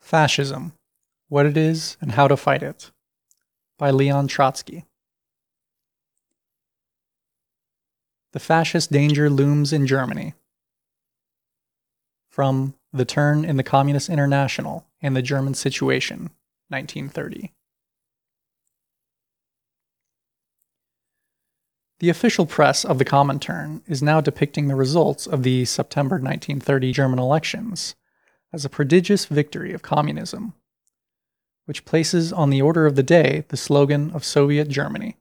Fascism: What It Is and How to Fight It, by Leon Trotsky. The fascist danger looms in Germany. From The Turn in the Communist International and the German Situation, 1930. The official press of the Comintern is now depicting the results of the September 1930 German elections as a prodigious victory of communism, which places on the order of the day the slogan of Soviet Germany.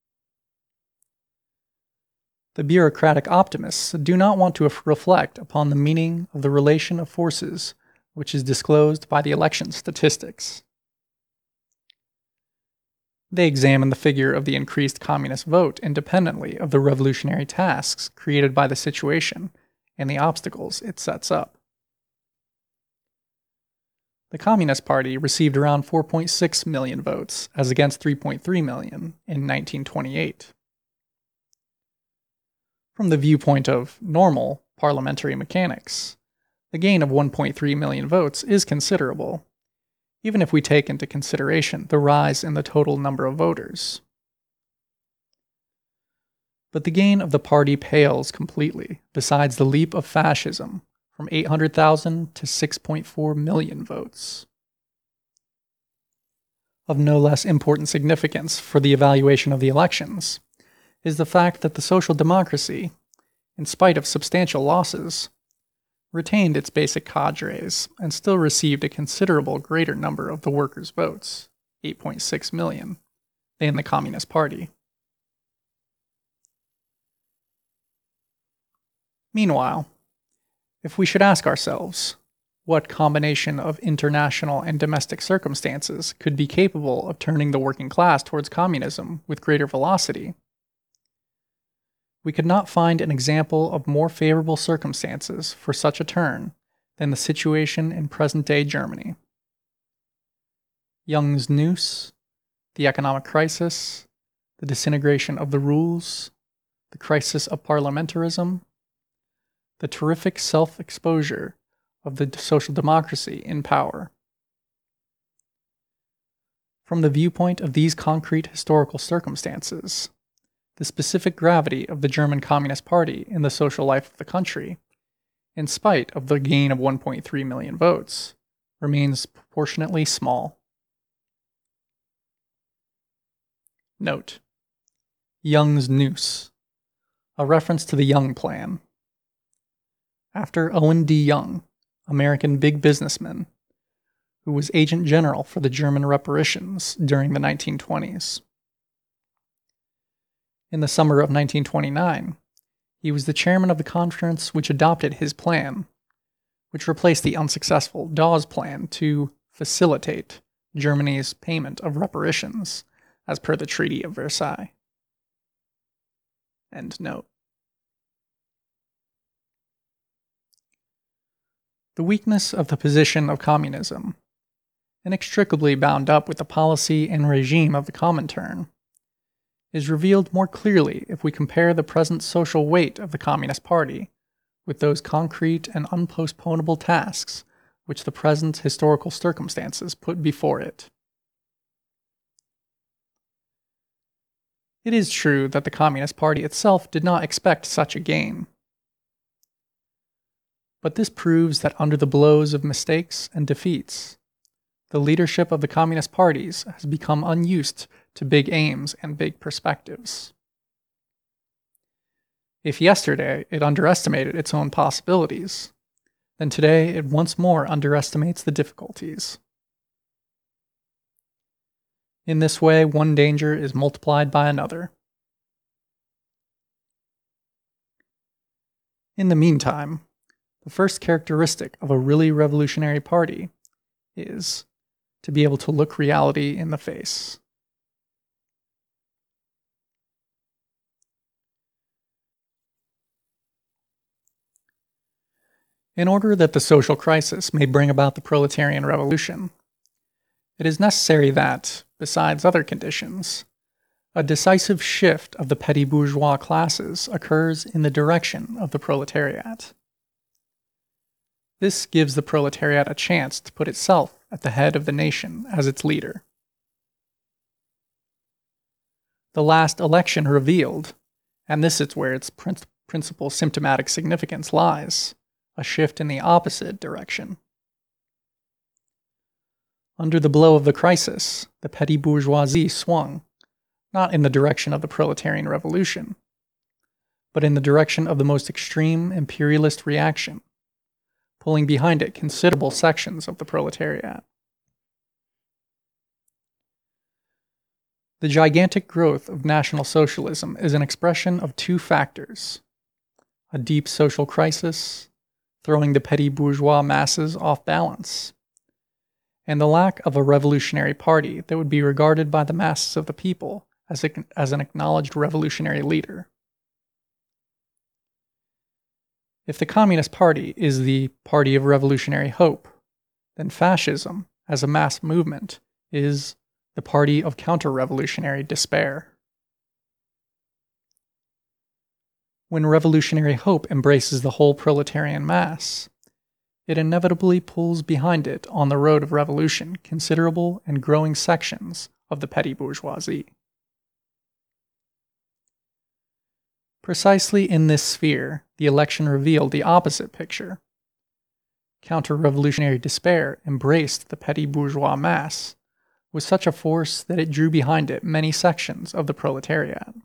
The bureaucratic optimists do not want to reflect upon the meaning of the relation of forces which is disclosed by the election statistics. They examine the figure of the increased communist vote independently of the revolutionary tasks created by the situation and the obstacles it sets up. The Communist Party received around 4.6 million votes, as against 3.3 million in 1928. From the viewpoint of normal parliamentary mechanics, the gain of 1.3 million votes is considerable, even if we take into consideration the rise in the total number of voters. But the gain of the party pales completely beside the leap of fascism from 800,000 to 6.4 million votes. Of no less important significance for the evaluation of the elections is the fact that the social democracy, in spite of substantial losses, retained its basic cadres and still received a considerable greater number of the workers' votes, 8.6 million, than the Communist Party. Meanwhile, if we should ask ourselves, what combination of international and domestic circumstances could be capable of turning the working class towards communism with greater velocity, we could not find an example of more favorable circumstances for such a turn than the situation in present-day Germany. Young's noose, the economic crisis, the disintegration of the rules, the crisis of parliamentarism, the terrific self-exposure of the social democracy in power. From the viewpoint of these concrete historical circumstances, the specific gravity of the German Communist Party in the social life of the country, in spite of the gain of 1.3 million votes, remains proportionately small. Note: Young's noose, a reference to the Young Plan. After Owen D. Young, American big businessman, who was agent general for the German reparations during the 1920s. In the summer of 1929, he was the chairman of the conference which adopted his plan, which replaced the unsuccessful Dawes Plan to facilitate Germany's payment of reparations as per the Treaty of Versailles. End note. The weakness of the position of communism, inextricably bound up with the policy and regime of the Comintern, is revealed more clearly if we compare the present social weight of the Communist Party with those concrete and unpostponable tasks which the present historical circumstances put before it. It is true that the Communist Party itself did not expect such a gain. But this proves that under the blows of mistakes and defeats, the leadership of the Communist parties has become unused to big aims and big perspectives. If yesterday it underestimated its own possibilities, then today it once more underestimates the difficulties. In this way, one danger is multiplied by another. In the meantime, the first characteristic of a really revolutionary party is to be able to look reality in the face. In order that the social crisis may bring about the proletarian revolution, it is necessary that, besides other conditions, a decisive shift of the petty bourgeois classes occurs in the direction of the proletariat. This gives the proletariat a chance to put itself at the head of the nation as its leader. The last election revealed, and this is where its principal symptomatic significance lies, a shift in the opposite direction. Under the blow of the crisis, the petty bourgeoisie swung, not in the direction of the proletarian revolution, but in the direction of the most extreme imperialist reaction, pulling behind it considerable sections of the proletariat. The gigantic growth of National Socialism is an expression of two factors: a deep social crisis, throwing the petty bourgeois masses off balance, and the lack of a revolutionary party that would be regarded by the masses of the people as an acknowledged revolutionary leader. If the Communist Party is the party of revolutionary hope, then fascism, as a mass movement, is the party of counter-revolutionary despair. When revolutionary hope embraces the whole proletarian mass, it inevitably pulls behind it on the road of revolution considerable and growing sections of the petty bourgeoisie. Precisely in this sphere, the election revealed the opposite picture. Counter-revolutionary despair embraced the petty bourgeois mass with such a force that it drew behind it many sections of the proletariat.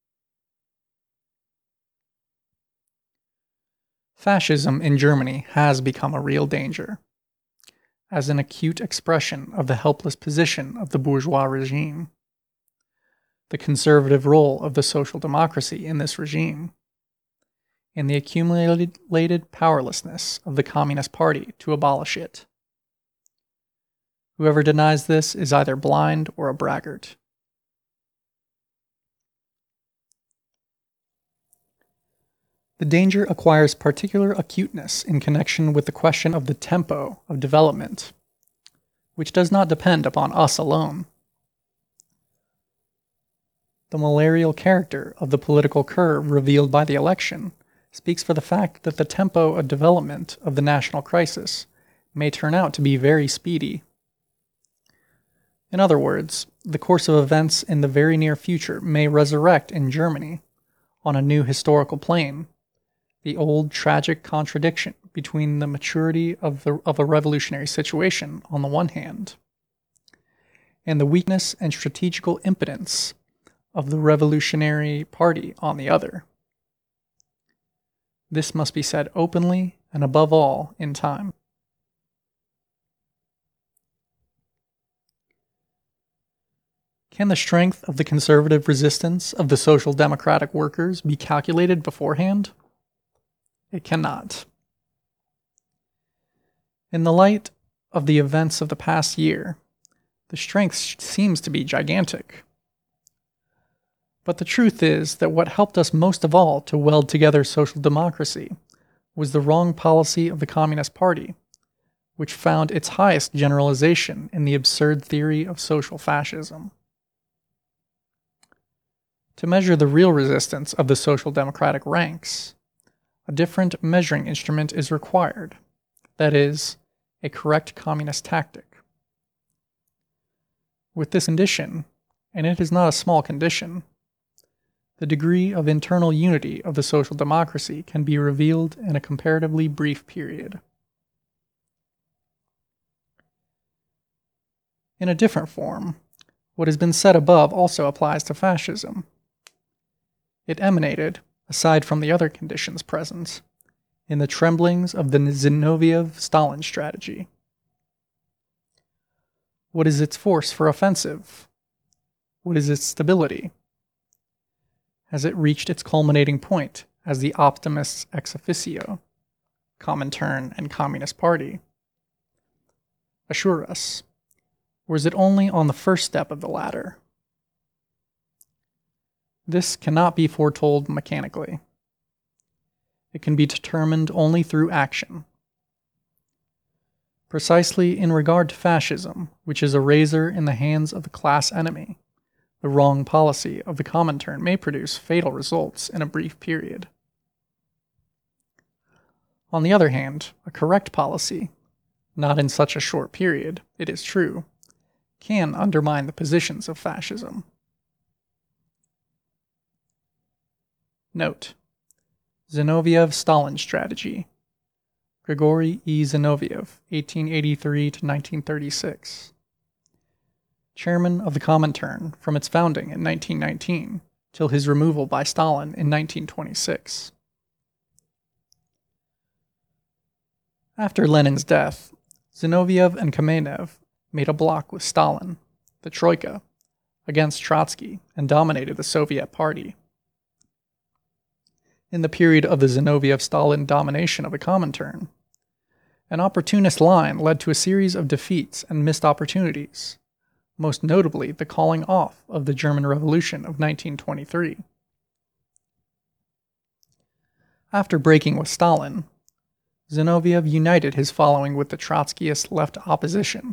Fascism in Germany has become a real danger, as an acute expression of the helpless position of the bourgeois regime, the conservative role of the social democracy in this regime, and the accumulated powerlessness of the Communist Party to abolish it. Whoever denies this is either blind or a braggart. The danger acquires particular acuteness in connection with the question of the tempo of development, which does not depend upon us alone. The malarial character of the political curve revealed by the election speaks for the fact that the tempo of development of the national crisis may turn out to be very speedy. In other words, the course of events in the very near future may resurrect in Germany, on a new historical plane, the old tragic contradiction between the maturity of a revolutionary situation on the one hand, and the weakness and strategical impotence of the revolutionary party on the other. This must be said openly and above all in time. Can the strength of the conservative resistance of the social democratic workers be calculated beforehand? It cannot. In the light of the events of the past year, the strength seems to be gigantic. But the truth is that what helped us most of all to weld together social democracy was the wrong policy of the Communist Party, which found its highest generalization in the absurd theory of social fascism. To measure the real resistance of the social democratic ranks, a different measuring instrument is required, that is, a correct communist tactic. With this condition, and it is not a small condition, the degree of internal unity of the social democracy can be revealed in a comparatively brief period. In a different form, what has been said above also applies to fascism. It emanated, aside from the other conditions present, in the tremblings of the Zinoviev-Stalin strategy. What is its force for offensive? What is its stability? Has it reached its culminating point as the optimists ex officio, Comintern and Communist Party, assure us, or is it only on the first step of the ladder? This cannot be foretold mechanically. It can be determined only through action. Precisely in regard to fascism, which is a razor in the hands of the class enemy, the wrong policy of the Comintern may produce fatal results in a brief period. On the other hand, a correct policy, not in such a short period, it is true, can undermine the positions of fascism. Note: Zinoviev-Stalin strategy. Grigory E. Zinoviev, 1883 to 1936. Chairman of the Comintern from its founding in 1919 till his removal by Stalin in 1926. After Lenin's death, Zinoviev and Kamenev made a bloc with Stalin, the Troika, against Trotsky and dominated the Soviet Party. In the period of the Zinoviev-Stalin domination of the Comintern, an opportunist line led to a series of defeats and missed opportunities, most notably the calling off of the German Revolution of 1923. After breaking with Stalin, Zinoviev united his following with the Trotskyist left opposition.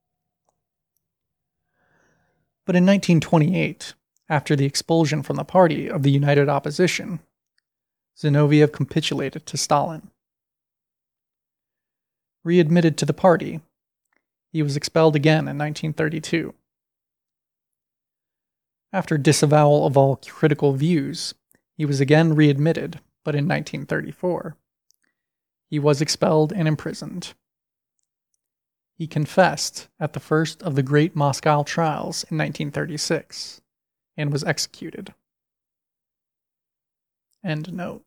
But in 1928, after the expulsion from the party of the united opposition, Zinoviev capitulated to Stalin. Readmitted to the party, he was expelled again in 1932. After disavowal of all critical views, he was again readmitted, but in 1934. He was expelled and imprisoned. He confessed at the first of the Great Moscow Trials in 1936 and was executed. End note.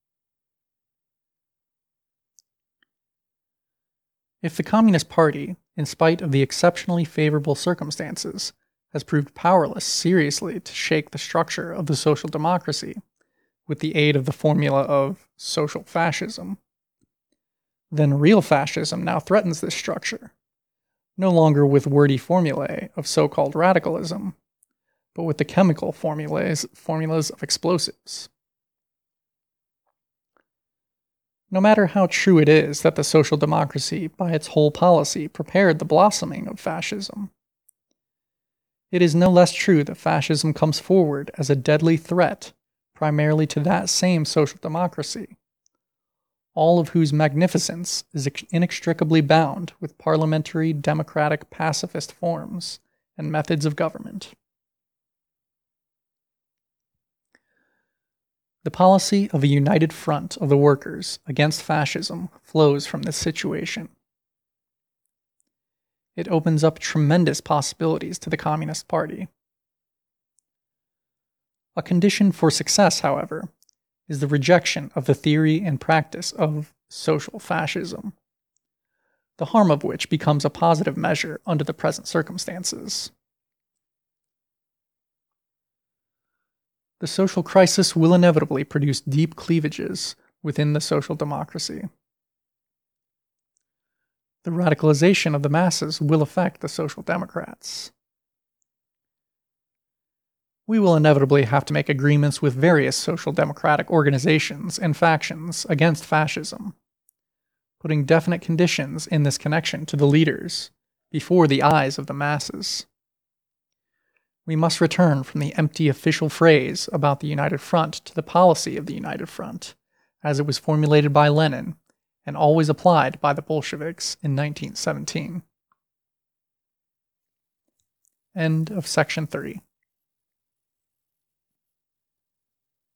If the Communist Party, in spite of the exceptionally favorable circumstances, has proved powerless seriously to shake the structure of the social democracy with the aid of the formula of social fascism, then real fascism now threatens this structure, no longer with wordy formulae of so-called radicalism, but with the chemical formulas of explosives. No matter how true it is that the social democracy, by its whole policy, prepared the blossoming of fascism, it is no less true that fascism comes forward as a deadly threat primarily to that same social democracy, all of whose magnificence is inextricably bound with parliamentary, democratic, pacifist forms and methods of government. The policy of a united front of the workers against fascism flows from this situation. It opens up tremendous possibilities to the Communist Party. A condition for success, however, is the rejection of the theory and practice of social fascism, the harm of which becomes a positive measure under the present circumstances. The social crisis will inevitably produce deep cleavages within the social democracy. The radicalization of the masses will affect the social democrats. We will inevitably have to make agreements with various social democratic organizations and factions against fascism, putting definite conditions in this connection to the leaders before the eyes of the masses. We must return from the empty official phrase about the United Front to the policy of the United Front, as it was formulated by Lenin and always applied by the Bolsheviks in 1917. End of section 3.